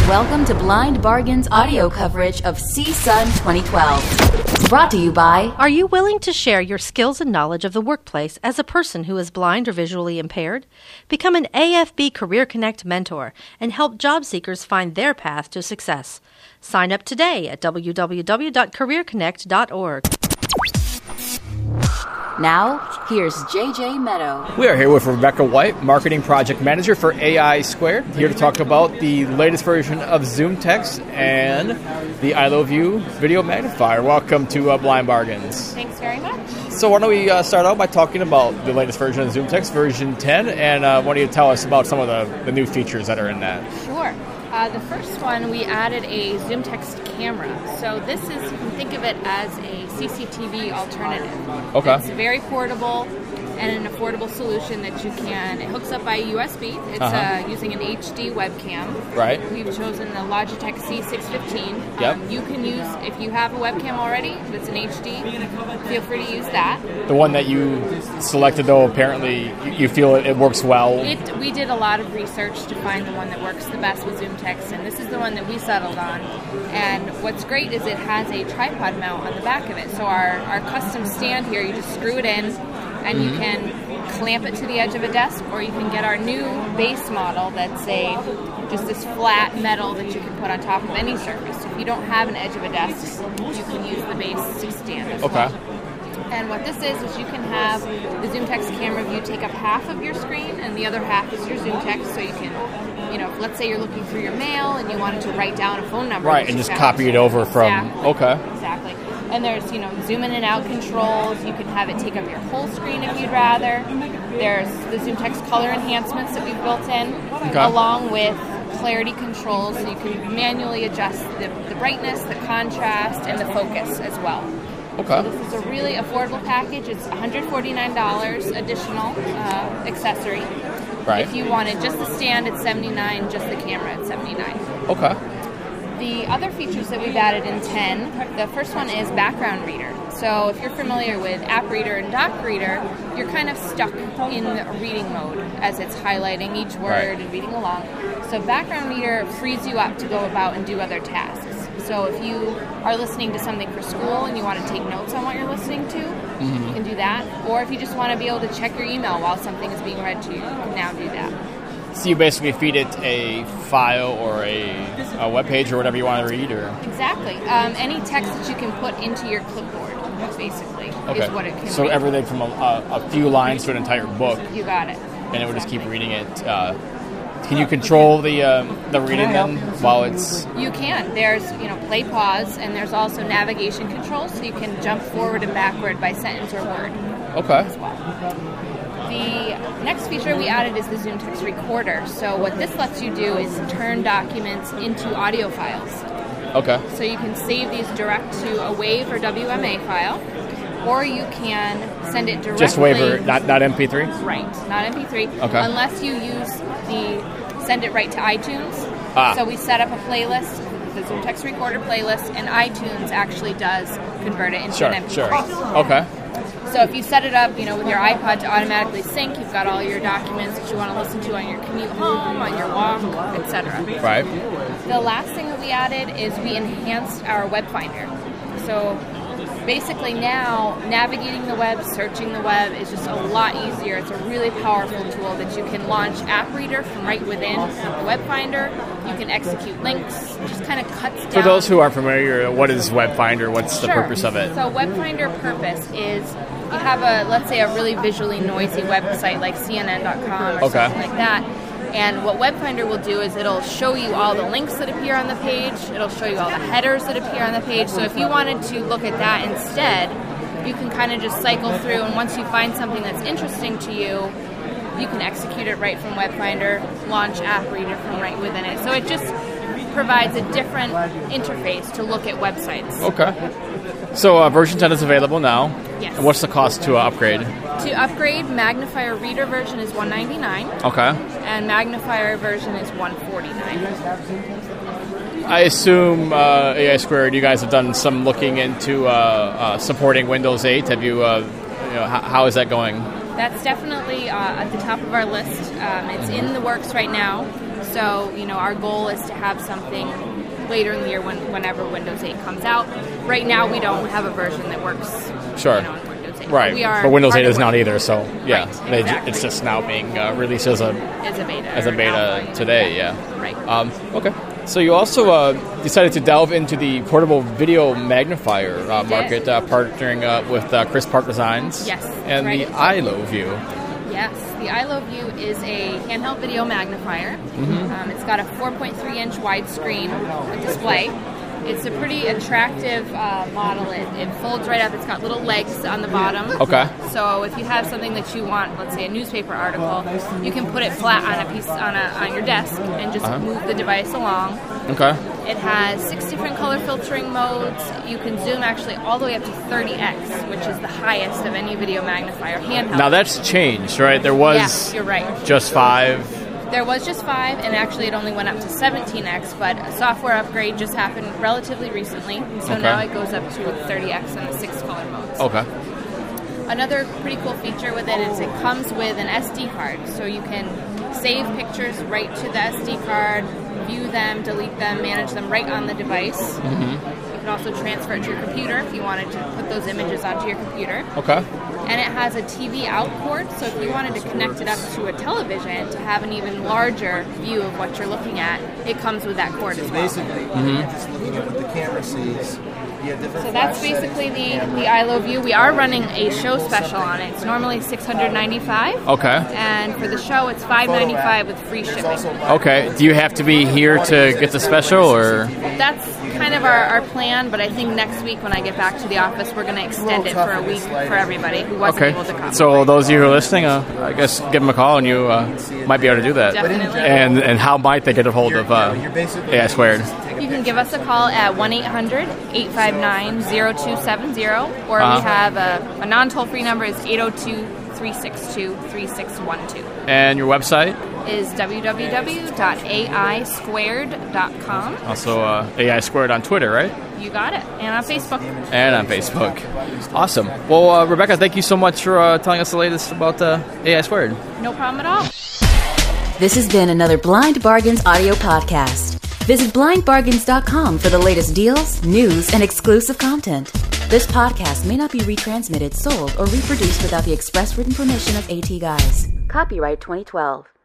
Welcome to Blind Bargain's audio coverage of CSUN 2012. Brought to you by... Are you willing to share your skills and knowledge of the workplace as a person who is blind or visually impaired? Become an AFB Career Connect mentor and help job seekers find their path to success. Sign up today at www.careerconnect.org. Now, here's JJ Meadow. We are here with Rebecca White, Marketing Project Manager for AI Squared, here to talk about the latest version of ZoomText and the I Love You Video Magnifier. Welcome to Blind Bargains. Thanks very much. So why don't we start out by talking about the latest version of ZoomText, version 10, and why don't you tell us about some of the new features that are in that? Sure. The first one, we added a ZoomText camera. So this is, you can think of it as a CCTV alternative. Okay. It's very portable and an affordable solution that you can, it hooks up by USB. It's using an HD webcam. Right. We've chosen the Logitech C615. Yep. You can use, if you have a webcam already that's in HD, feel free to use that. The one that you selected, though, apparently you feel it works well. We did a lot of research to find the one that works the best with ZoomText, and this is the one that we settled on. And what's great is it has a tripod mount on the back of it. So our custom stand here, you just screw it in, and you can clamp it to the edge of a desk, or you can get our new base model that's just this flat metal that you can put on top of any surface. If you don't have an edge of a desk, you can use the base stand as well. And what this is you can have the ZoomText camera view take up half of your screen, and the other half is your ZoomText, so you can, let's say you're looking through your mail and you wanted to write down a phone number. Right, and just copy it over from... Exactly. Okay. Exactly. And there's, zoom in and out controls. You can have it take up your whole screen if you'd rather. There's the ZoomText color enhancements that we've built in, along with clarity controls, so you can manually adjust the brightness, the contrast, and the focus as well. Okay. So this is a really affordable package. It's $149 additional accessory. Right. If you wanted just the stand, it's $79. Just the camera, it's $79. Okay. The other features that we've added in 10, the first one is background reader. So if you're familiar with App Reader and Doc Reader, you're kind of stuck in reading mode as it's highlighting each word and reading along. So background reader frees you up to go about and do other tasks. So if you are listening to something for school and you want to take notes on what you're listening to, you can do that. Or if you just want to be able to check your email while something is being read to you, you can now do that. So you basically feed it a file or a web page or whatever you want to read, or exactly any text that you can put into your clipboard, basically, is what it can. So read. Everything from a few lines to an entire book. You got it. And it would just keep reading it. Can you control the reading then while it's? You can. There's play pause, and there's also navigation controls, so you can jump forward and backward by sentence or word. Okay. As well. The next feature we added is the ZoomText Recorder. So what this lets you do is turn documents into audio files. Okay. So you can save these direct to a WAV or WMA file, or you can send it directly... Just WAV or not MP3? Right, not MP3. Okay. Unless you use send it right to iTunes. So we set up a playlist, the ZoomText Recorder playlist, and iTunes actually does convert it into an MP3. Sure. Okay. So if you set it up, with your iPod to automatically sync, you've got all your documents that you want to listen to on your commute home, on your walk, etc. Right. The last thing that we added is we enhanced our web finder. So basically now, navigating the web, searching the web is just a lot easier. It's a really powerful tool that you can launch App Reader from right within the web finder. You can execute links. It just kind of cuts down. For those who aren't familiar, what is Web Finder? What's the purpose of it? So Web Finder purpose is you have let's say a really visually noisy website like CNN.com or something like that. And what Web Finder will do is it'll show you all the links that appear on the page. It'll show you all the headers that appear on the page. So if you wanted to look at that instead, you can kind of just cycle through, and once you find something that's interesting to you, you can execute it right from Web Finder, launch App Reader from right within it. So it just provides a different interface to look at websites. Okay. So version 10 is available now. Yes. And what's the cost to upgrade? To upgrade, Magnifier Reader version is $199. Okay. And Magnifier version is $149. I assume AI Squared, you guys have done some looking into supporting Windows 8. Have you, how is that going? That's definitely at the top of our list. It's in the works right now. So, our goal is to have something later in the year whenever Windows 8 comes out. Right now, we don't have a version that works Sure. on Windows 8. Right, but Windows 8 is not either, so yeah, Right, exactly. It's just now being released as a beta. As a beta today, yeah. Right. Okay. So you also decided to delve into the portable video magnifier market, partnering with Chris Park Designs. Yes, And right. the iLoView. Yes, the iLoView is a handheld video magnifier. It's got a 4.3-inch widescreen display. It's a pretty attractive model. It folds right up. It's got little legs on the bottom. Okay. So if you have something that you want, let's say a newspaper article, you can put it flat on a piece on your desk and just move the device along. Okay. It has 6 different color filtering modes. You can zoom actually all the way up to 30x, which is the highest of any video magnifier handheld. Now that's changed, right? There was Yeah, you're right. just 5. There was just 5, and actually it only went up to 17x, but a software upgrade just happened relatively recently, so now it goes up to 30x and the 6 color modes. Okay. Another pretty cool feature with it is it comes with an SD card, so you can save pictures right to the SD card, view them, delete them, manage them right on the device. You can also transfer it to your computer if you wanted to put those images onto your computer. Okay. And it has a TV out port, so if you wanted to connect it up to a television to have an even larger view of what you're looking at, it comes with that cord as well. Basically, you just look at what the camera sees. So that's basically the iLoView. We are running a show special on it. It's normally $695. Okay. And for the show, it's $595 with free shipping. Okay. Do you have to be here to get the special, or? That's kind of our plan, but I think next week when I get back to the office, we're going to extend it for a week for everybody who wasn't able to come. So those of you who are listening, I guess give them a call and you might be able to do that. Definitely. And how might they get a hold of AI Squared? You can give us a call at 1-800-859-0270, or we have a non-toll-free number is 802-362-3612. And your website? Is www.aisquared.com. Also AI Squared on Twitter, right? You got it. And on Facebook. And on Facebook. Awesome. Well, Rebecca, thank you so much for telling us the latest about AI Squared. No problem at all. This has been another Blind Bargains audio podcast. Visit blindbargains.com for the latest deals, news, and exclusive content. This podcast may not be retransmitted, sold, or reproduced without the express written permission of AT Guys. Copyright 2012.